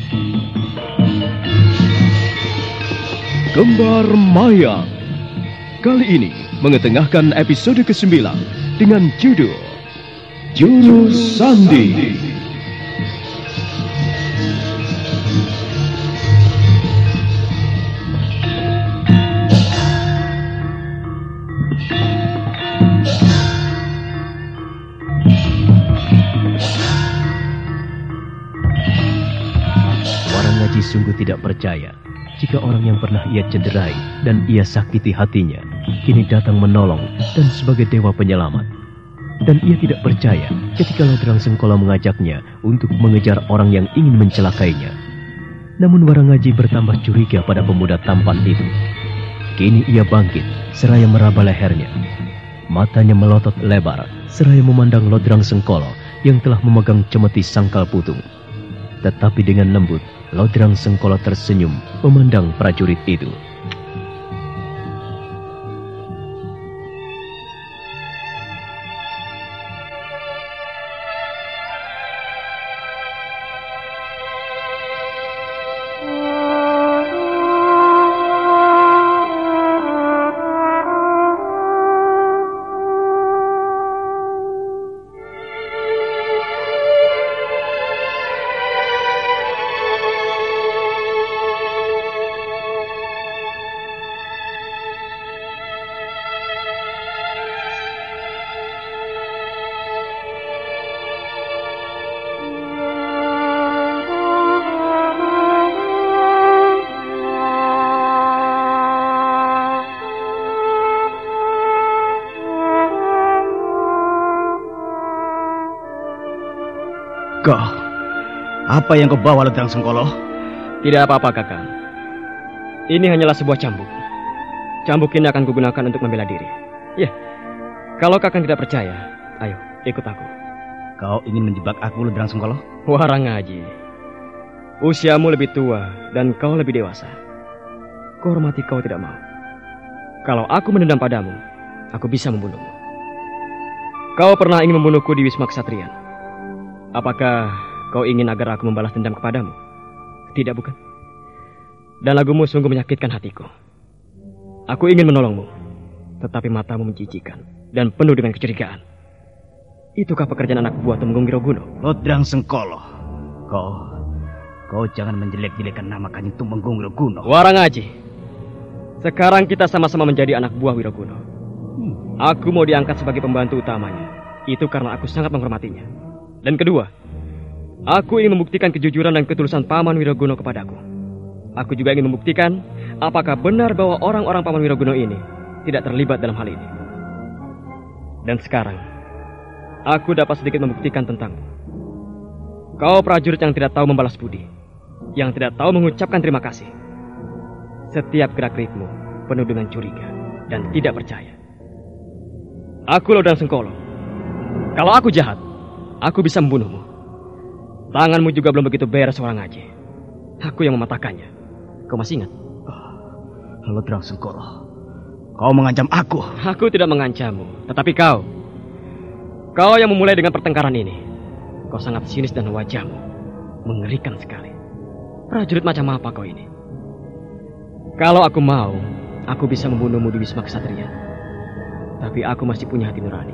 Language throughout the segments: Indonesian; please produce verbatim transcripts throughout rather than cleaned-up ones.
Kembar Mayang. Kali ini mengetengahkan episode kesembilan dengan judul Jurus Sandi. Warangaji sungguh tidak percaya jika orang yang pernah ia cederai dan ia sakiti hatinya kini datang menolong dan sebagai dewa penyelamat. Dan ia tidak percaya ketika Lodrang Sengkola mengajaknya untuk mengejar orang yang ingin mencelakainya. Namun Warangaji bertambah curiga pada pemuda tampan itu. Kini ia bangkit seraya meraba lehernya. Matanya melotot lebar seraya memandang Lodrang Sengkola yang telah memegang cemeti sangkal putung. Tetapi dengan lembut Lodrang Sengkola tersenyum memandang prajurit itu. Kau, apa yang kau bawa, Lodrang Sengkolo? Tidak apa-apa, Kakang. Ini hanyalah sebuah cambuk. Cambuk ini akan kugunakan untuk membela diri. Ya, kalau Kakang tidak percaya, ayo ikut aku. Kau ingin menjebak aku, Lodrang Sengkolo? Warangaji, usiamu lebih tua dan kau lebih dewasa. Kuhormati kau tidak mau. Kalau aku menendam padamu, aku bisa membunuhmu. Kau pernah ingin membunuhku di Wisma Kesatrian. Apakah kau ingin agar aku membalas dendam kepadamu? Tidak, bukan? Dan lagumu sungguh menyakitkan hatiku. Aku ingin menolongmu, tetapi matamu menjijikan dan penuh dengan kecurigaan. Itukah pekerjaan anak buah Tumenggung Wiroguno? Lodrang Sengkolo, kau, kau jangan menjelek-jelekan nama Kanjeng Tumenggung Wiroguno. Warangaji, sekarang kita sama-sama menjadi anak buah Wiroguno. Hmm. Aku mau diangkat sebagai pembantu utamanya. Itu karena aku sangat menghormatinya. Dan kedua, aku ingin membuktikan kejujuran dan ketulusan Paman Wiroguno kepadaku. Aku juga ingin membuktikan apakah benar bahwa orang-orang Paman Wiroguno ini tidak terlibat dalam hal ini. Dan sekarang, aku dapat sedikit membuktikan tentangmu. Kau prajurit yang tidak tahu membalas budi, yang tidak tahu mengucapkan terima kasih. Setiap gerak-gerikmu penuh dengan curiga dan tidak percaya. Aku Lodrang Sengkolo. Kalau aku jahat, aku bisa membunuhmu. Tanganmu juga belum begitu beres, Warangaji. Aku yang mematahkannya. Kau masih ingat? Oh, Lodrang Sengkolo, kau mengancam aku. Aku tidak mengancammu, tetapi kau. Kau yang memulai dengan pertengkaran ini. Kau sangat sinis dan wajahmu mengerikan sekali. Prajurit macam apa kau ini? Kalau aku mau, aku bisa membunuhmu di Wisma Kesatrian. Tapi aku masih punya hati nurani.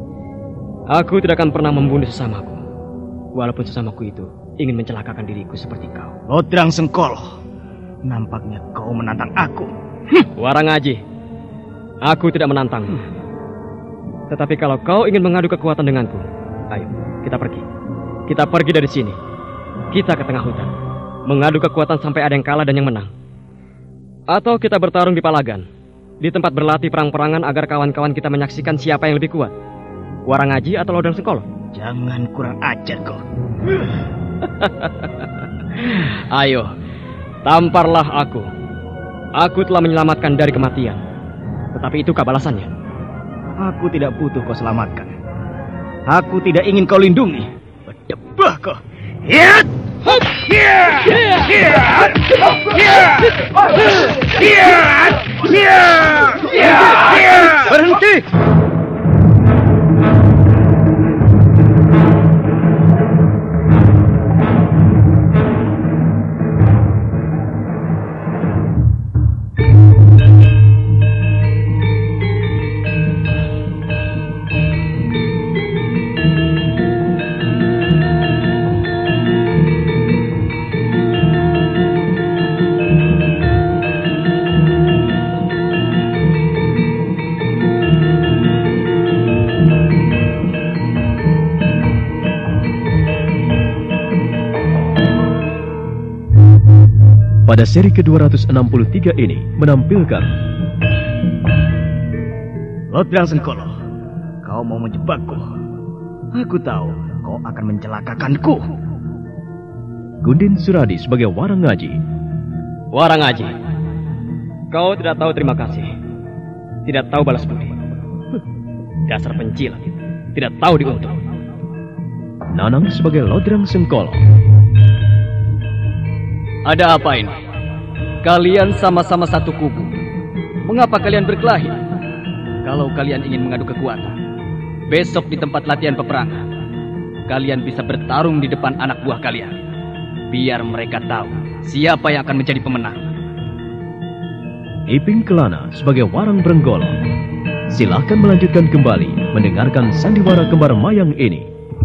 Aku tidak akan pernah membunuh sesamaku, walaupun sesamaku itu ingin mencelakakan diriku seperti kau. Lodrang Sengkolo, nampaknya kau menantang aku. Hm, Warangaji, aku tidak menantangmu. Tetapi kalau kau ingin mengadu kekuatan denganku, ayo, kita pergi. Kita pergi dari sini. Kita ke tengah hutan, mengadu kekuatan sampai ada yang kalah dan yang menang. Atau kita bertarung di Palagan, di tempat berlatih perang-perangan agar kawan-kawan kita menyaksikan siapa yang lebih kuat. Warangaji atau Lodrang Sengkolo? Jangan kurang ajar kau. Ayo, tamparlah aku. Aku telah menyelamatkan dari kematian. Tetapi itukah balasannya? Aku tidak butuh kau selamatkan. Aku tidak ingin kau lindungi. Berdebah kau. Hiat! Hiat! Hiat! Hiat! Hiat! Hiat! Berhenti! pada seri ke dua ratus enam puluh tiga ini menampilkan Lodrang Sengkolo, kau mau menjebakku. Aku tahu kau akan mencelakakanku. Gundin Suradi sebagai Warang Ngaji. Warang Ngaji, kau tidak tahu terima kasih, tidak tahu balas budi. Dasar pencilat, tidak tahu diuntung. Nanang sebagai Lodrang Sengkolo. Ada apa ini? Kalian sama-sama satu kubu. Mengapa kalian berkelahi? Kalau kalian ingin mengadu kekuatan, besok di tempat latihan peperangan, kalian bisa bertarung di depan anak buah kalian. Biar mereka tahu siapa yang akan menjadi pemenang. Iping Kelana sebagai Warang Brenggolo. Silahkan melanjutkan kembali mendengarkan sandiwara kembar mayang ini.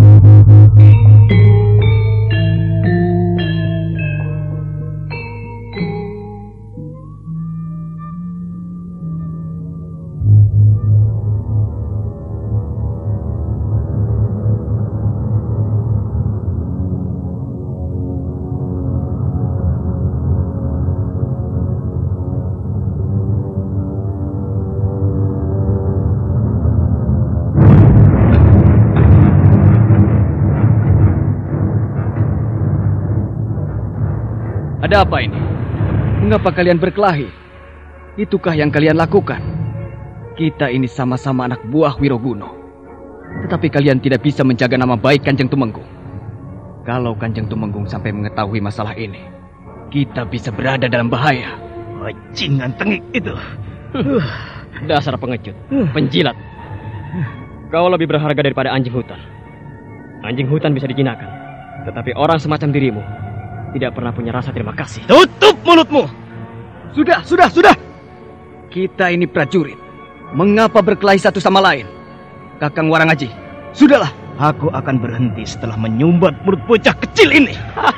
Ada apa ini? Mengapa kalian berkelahi? Itukah yang kalian lakukan? Kita ini sama-sama anak buah Wiroguno. Tetapi kalian tidak bisa menjaga nama baik Kanjeng Tumenggung. Kalau Kanjeng Tumenggung sampai mengetahui masalah ini, kita bisa berada dalam bahaya. Bajingan tengik itu. Dasar pengecut, penjilat. Kau lebih berharga daripada anjing hutan. Anjing hutan bisa dijinakan, tetapi orang semacam dirimu tidak pernah punya rasa terima kasih. Tutup mulutmu. Sudah, sudah, sudah. Kita ini prajurit. Mengapa berkelahi satu sama lain? Kakang Warang Ngaji, sudahlah. Aku akan berhenti setelah menyumbat mulut bocah kecil ini.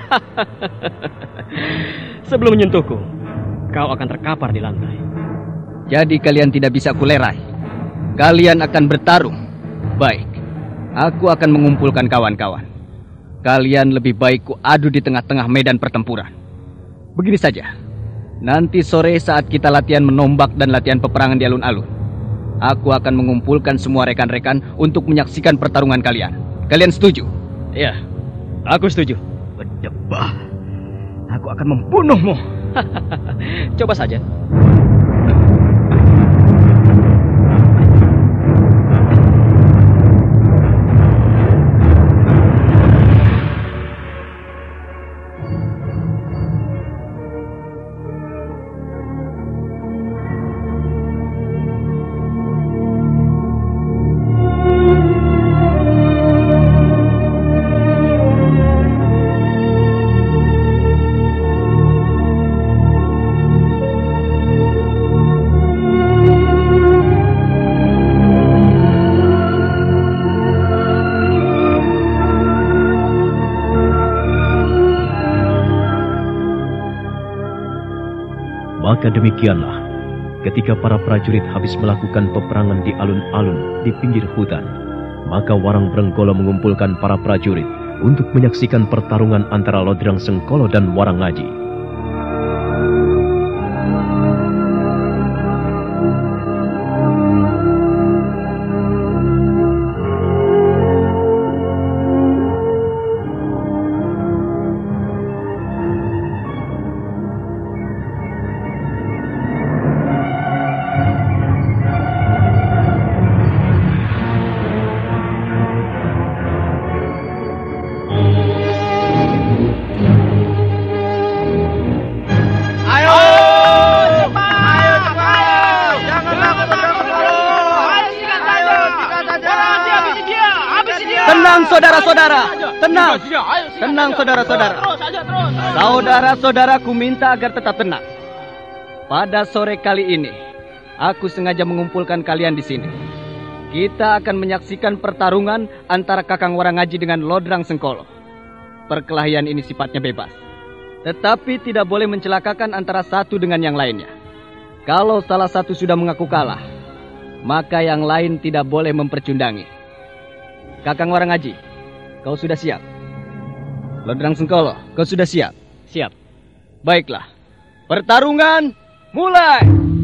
Sebelum menyentuhku, kau akan terkapar di lantai. Jadi kalian tidak bisa kulerai. Kalian akan bertarung. Baik, aku akan mengumpulkan kawan-kawan. Kalian lebih baik ku adu di tengah-tengah medan pertempuran. Begini saja. Nanti sore saat kita latihan menombak dan latihan peperangan di alun-alun, aku akan mengumpulkan semua rekan-rekan untuk menyaksikan pertarungan kalian. Kalian setuju? Iya, aku setuju. Berdebah. Aku akan membunuhmu. Coba saja. Maka demikianlah, ketika para prajurit habis melakukan peperangan di alun-alun di pinggir hutan, maka Warang Brenggolo mengumpulkan para prajurit untuk menyaksikan pertarungan antara Lodrang Sengkolo dan Warang Ngaji. Tenang saudara-saudara, tenang, tenang saudara-saudara. Saudara-saudaraku minta agar tetap tenang. Pada sore kali ini, aku sengaja mengumpulkan kalian di sini. Kita akan menyaksikan pertarungan antara Kakang Warang Ngaji dengan Lodrang Sengkolo. Perkelahian ini sifatnya bebas, tetapi tidak boleh mencelakakan antara satu dengan yang lainnya. Kalau salah satu sudah mengaku kalah, maka yang lain tidak boleh mempercundangi. Kakang Warang Ngaji, kau sudah siap? Lodrang Sengkolo, kau sudah siap? Siap. Baiklah, Pertarungan mulai.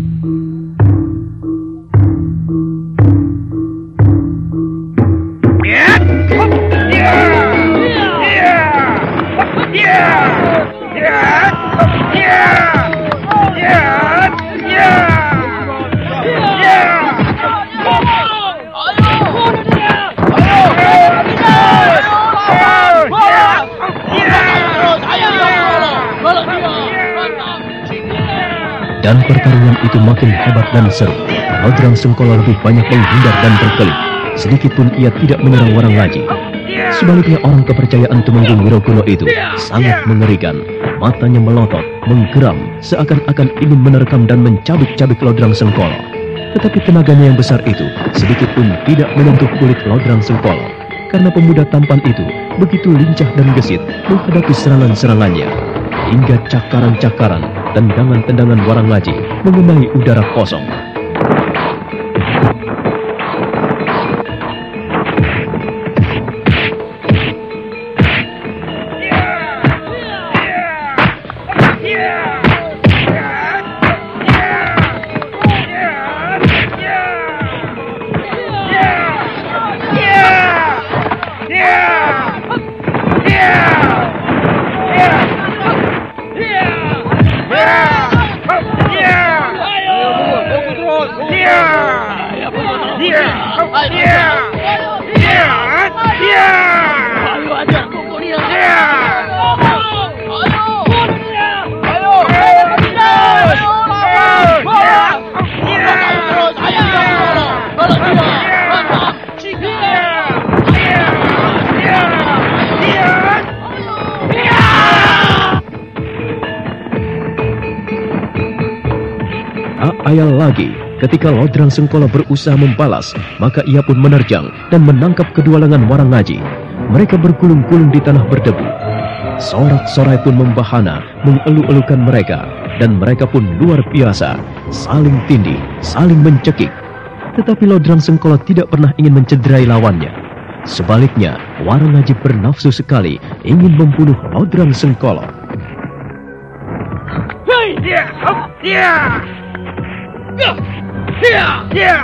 Dan pertarungan itu makin hebat dan seru. Lodrang Sengkolo lebih banyak menghindar dan berkelit. Sedikit pun ia tidak menyerang Warangaji. Sebaliknya orang kepercayaan Tumenggung Wiroguno itu sangat mengerikan. Matanya melotot, menggeram, seakan-akan ingin menerkam dan mencabik-cabik Lodrang Sengkolo. Tetapi tenaganya yang besar itu sedikit pun tidak menyentuh kulit Lodrang Sengkolo. Karena pemuda tampan itu begitu lincah dan gesit menghadapi serangan-serangannya. Hingga cakaran-cakaran, tendangan-tendangan Warangaji mengenai udara kosong. Ayal lagi, ketika Lodrang Sengkolo berusaha membalas, maka ia pun menerjang dan menangkap kedua lengan Warangaji. Mereka bergulung-gulung di tanah berdebu. Sorak-sorai pun membahana, mengelu-elukan mereka, dan mereka pun luar biasa, saling tindih, saling mencekik. Tetapi Lodrang Sengkolo tidak pernah ingin mencederai lawannya. Sebaliknya, Warangaji bernafsu sekali ingin membunuh Lodrang Sengkolo. Hey! Yeah! Up! Yeah! Yeah! Yeah!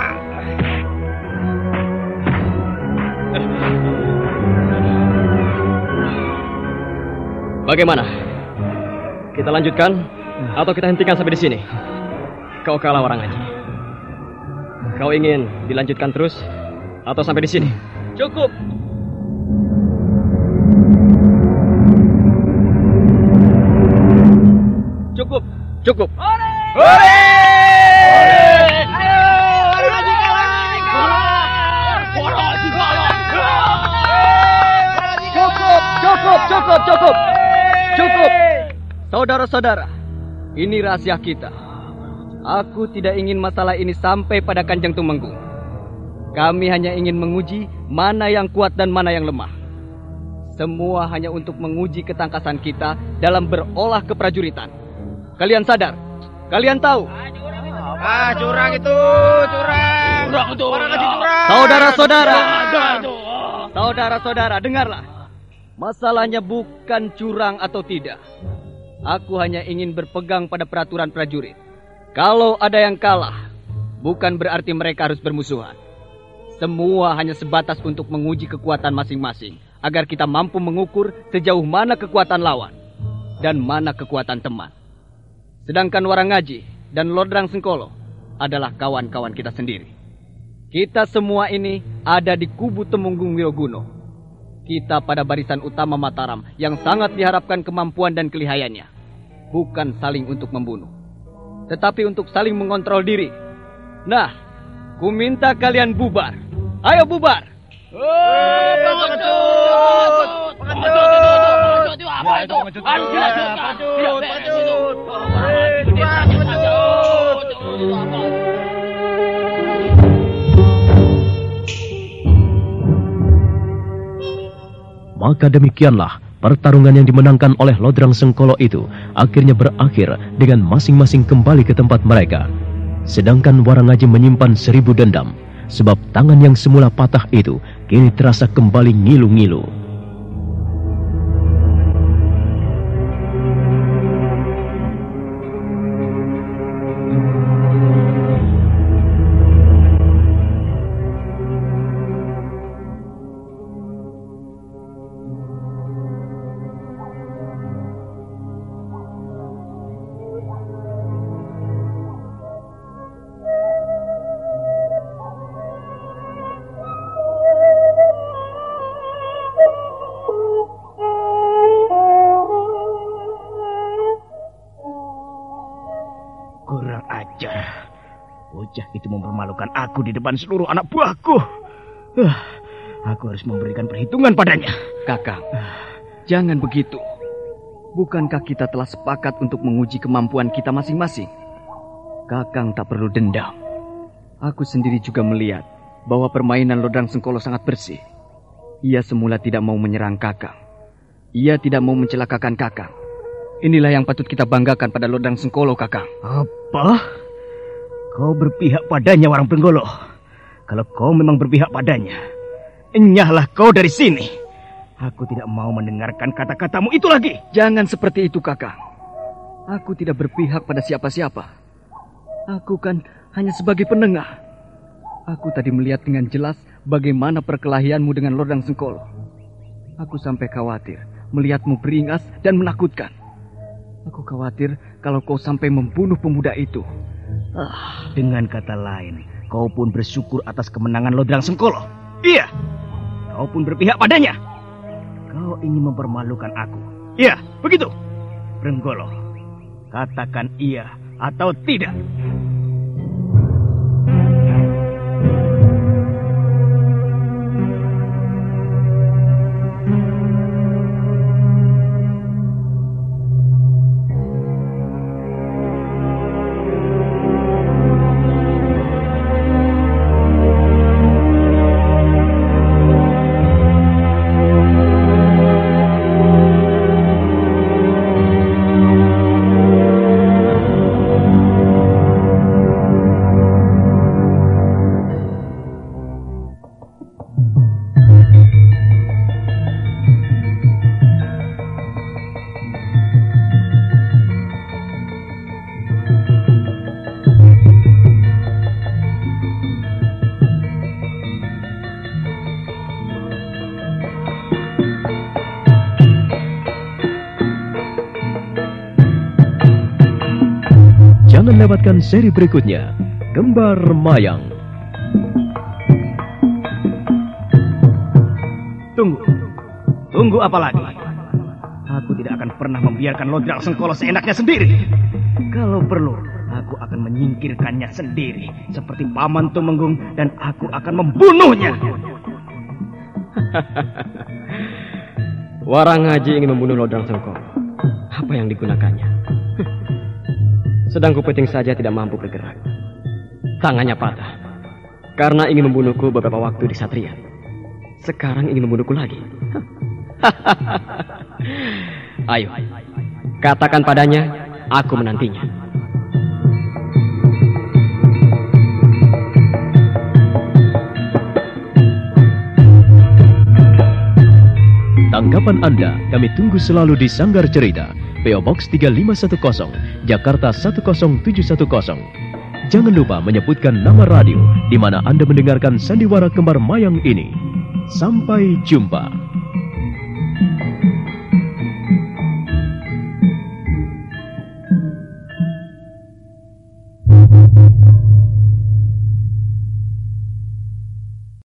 Bagaimana? Kita lanjutkan atau kita hentikan sampai di sini? Kau kalah, Warangaji. Kau ingin dilanjutkan terus atau sampai di sini? Cukup. Cukup. Cukup. Hore! Cukup, cukup, cukup, cukup. Cukup. Saudara-saudara, ini rahasia kita. Aku tidak ingin masalah ini sampai pada Kanjeng Tumenggung. Kami hanya ingin menguji mana yang kuat dan mana yang lemah. Semua hanya untuk menguji ketangkasan kita dalam berolah keprajuritan. Kalian sadar? Kalian tahu? Ah, curang itu, curang. Curang itu. Warangaji curang. Saudara-saudara. Saudara-saudara, dengarlah. Masalahnya bukan curang atau tidak. Aku hanya ingin berpegang pada peraturan prajurit. Kalau ada yang kalah, bukan berarti mereka harus bermusuhan. Semua hanya sebatas untuk menguji kekuatan masing-masing, agar kita mampu mengukur sejauh mana kekuatan lawan dan mana kekuatan teman. Sedangkan Warangaji dan Lodrang Sengkolo adalah kawan-kawan kita sendiri. Kita semua ini ada di kubu Tumenggung Wiroguno. Kita pada barisan utama Mataram yang sangat diharapkan kemampuan dan kelihayannya. Bukan saling untuk membunuh, tetapi untuk saling mengontrol diri. Nah, ku minta kalian bubar. Ayo bubar. Oh, pengecut! Pengecut! Apa itu? Pengecut! Pengecut! Pengecut! Maka demikianlah pertarungan yang dimenangkan oleh Lodrang Sengkolo itu akhirnya berakhir dengan masing-masing kembali ke tempat mereka. Sedangkan Warangaji menyimpan seribu dendam, sebab tangan yang semula patah itu kini terasa kembali ngilu-ngilu. Kurang ajar. Bocah itu mempermalukan aku di depan seluruh anak buahku. Uh, aku harus memberikan perhitungan padanya. Kakang, jangan begitu. Bukankah kita telah sepakat untuk menguji kemampuan kita masing-masing? Kakang tak perlu dendam. Aku sendiri juga melihat bahwa permainan Lodrang Sengkolo sangat bersih. Ia semula tidak mau menyerang Kakang. Ia tidak mau mencelakakan Kakang. Inilah yang patut kita banggakan pada Lodrang Sengkolo, Kakang. Apa? Kau berpihak padanya, Warang Prenggolo. Kalau kau memang berpihak padanya, enyahlah kau dari sini. Aku tidak mau mendengarkan kata-katamu itu lagi. Jangan seperti itu, Kakang. Aku tidak berpihak pada siapa-siapa. Aku kan hanya sebagai penengah. Aku tadi melihat dengan jelas bagaimana perkelahianmu dengan Lodrang Sengkolo. Aku sampai khawatir melihatmu beringas dan menakutkan. Aku khawatir kalau kau sampai membunuh pemuda itu. Ah, dengan kata lain, kau pun bersyukur atas kemenangan Lodrang Sengkolo. Iya, kau pun berpihak padanya. Kau ingin mempermalukan aku. Iya, begitu. Prenggolo, katakan iya atau tidak. Jangan lewatkan seri berikutnya, Gembar Mayang. Tunggu. Tunggu apa lagi? Aku tidak akan pernah membiarkan Lodrang Sengkolo seenaknya sendiri. Kalau perlu, aku akan menyingkirkannya sendiri. Seperti Paman Tumenggung, dan aku akan membunuhnya. Warang Haji ingin membunuh Lodrang Sengkolo. Apa yang digunakannya? Sedang Kupeting saja tidak mampu bergerak. Tangannya patah karena ingin membunuhku beberapa waktu di Satria. Sekarang ingin membunuhku lagi. Ayo, katakan padanya, aku menantinya. Tanggapan Anda kami tunggu selalu di Sanggar Cerita, P O Box tiga lima satu nol, Jakarta satu nol tujuh satu nol. Jangan lupa menyebutkan nama radio di mana Anda mendengarkan sandiwara Gembar Mayang ini. Sampai jumpa.